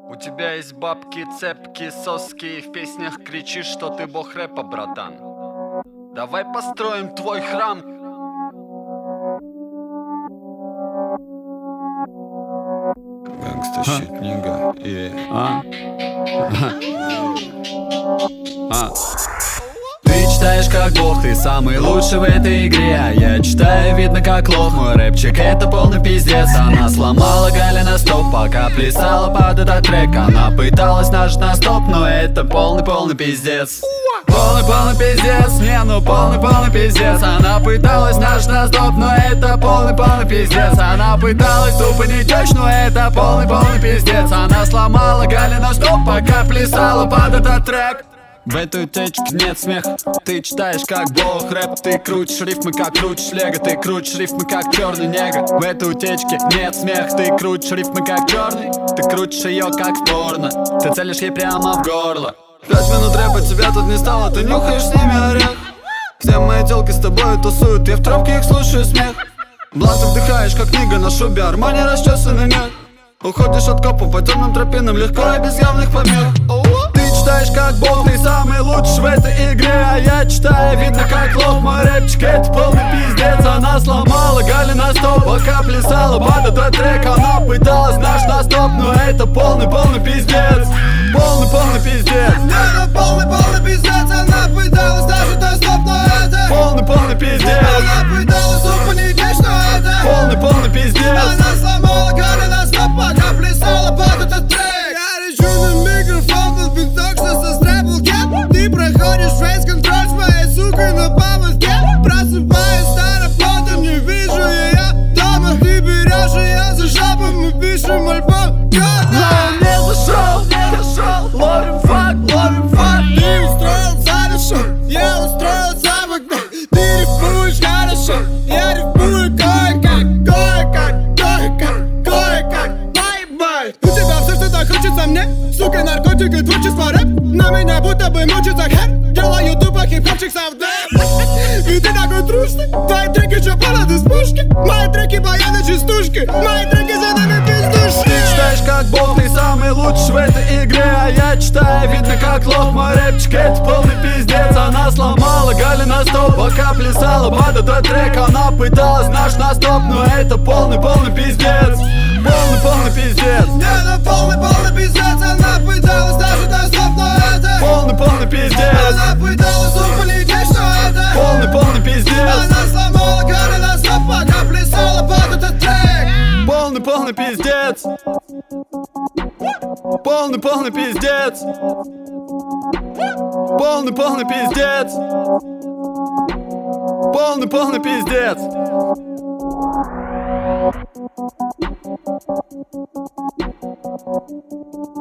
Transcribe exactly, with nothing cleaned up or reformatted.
У тебя есть бабки, цепки, соски, и в песнях кричишь, что ты бог рэпа, братан. Давай построим твой храм. Гангста щит, нига, и... А? А? Ты читаешь как бог, ты самый лучший в этой игре. А я читаю, видно как лох. Мой рэпчик это полный пиздец. Она сломала Галя на стоп, пока плясала под этот трек. Она пыталась нажать на стоп, но это полный-полный пиздец. Полный-полный пиздец, не, ну полный-полный пиздец. Она пыталась нажать на стоп, но это полный-полный пиздец. Она пыталась тупо не течь, но это полный-полный пиздец. Она сломала Галя на стоп, пока плясала под этот трек. В этой утечке нет смеха. Ты читаешь как бог рэп. Ты крутишь рифмы как крутишь лего. Ты крутишь рифмы как черный негр. В этой утечке нет смеха. Ты крутишь рифмы как черный. Ты крутишь ее как в порно. Ты целишь ей прямо в горло. Пять минут рэпа, тебя тут не стало. Ты нюхаешь с ними орех. Все мои телки с тобой тусуют. Я в трубке их слушаю смех. Блант вдыхаешь как книга на шубе. Армани расчесанный мех. Уходишь от копов по темным тропинам легко и без явных помех. Ты читаешь как бог, ты самый лучший в этой игре. А я читаю, видно как лох. Мой рэпчик это полный пиздец. Она сломала Галя на стоп, пока плясала под этот трек. Она пыталась наш на стоп, но это полный-полный пиздец. Полный-полный пиздец. Это полный-полный пиздец. Она пыталась даже на стоп, но это полный-полный пиздец. Она пыталась тупо не течь, но это полный-полный пиздец. Она сломала Галя на стоп, пока плясала под этот трек. Я речу на микрофон, под биток, что со стрэпблке. Ты проходишь фейс-контроль с моей сукой на поводке. Просыпаюсь староплотом, не вижу ее дома. Ты берешь ее за жопу, мы пишем альбом. Но не зашел, не зашел. Ловим факт, ловим факт. Ты устроил хорошо, я устроил в окно. Ты рифмуешь хорошо, я рифмую кое-как, кое-как, кое-как, кое-как. Бай-бай. У тебя все, что так хочется мне. Сука, наркотик и творчество рэп. На меня будто бы мучится хэр. Делаю тупо хип-хопчик совдеп. И ты такой трусный. Твои треки чё полоды с пушки. Мои треки баяны частушки. Мои треки за нами пиздушки. Ты читаешь как бог, ты самый лучший в этой игре. А я читаю, видно как лох. Мой рэпчик это полный пиздец. Она сломала Галя на стоп, пока плясала под этот трек. Она пыталась наш на стоп, но это полный-полный пиздец. Полный-полный пиздец. Это полный-полный пиздец. Она пыталась даже на стоп, но это полный-полный пиздец. Она пыталась тупо не течь, но это полный-полный пиздец. Она сломала Галя на стоп, пока плясала под этот трек. Полный-полный пиздец. Полный-полный пиздец. Полный-полный пиздец. Полный-полный пиздец. Thank you.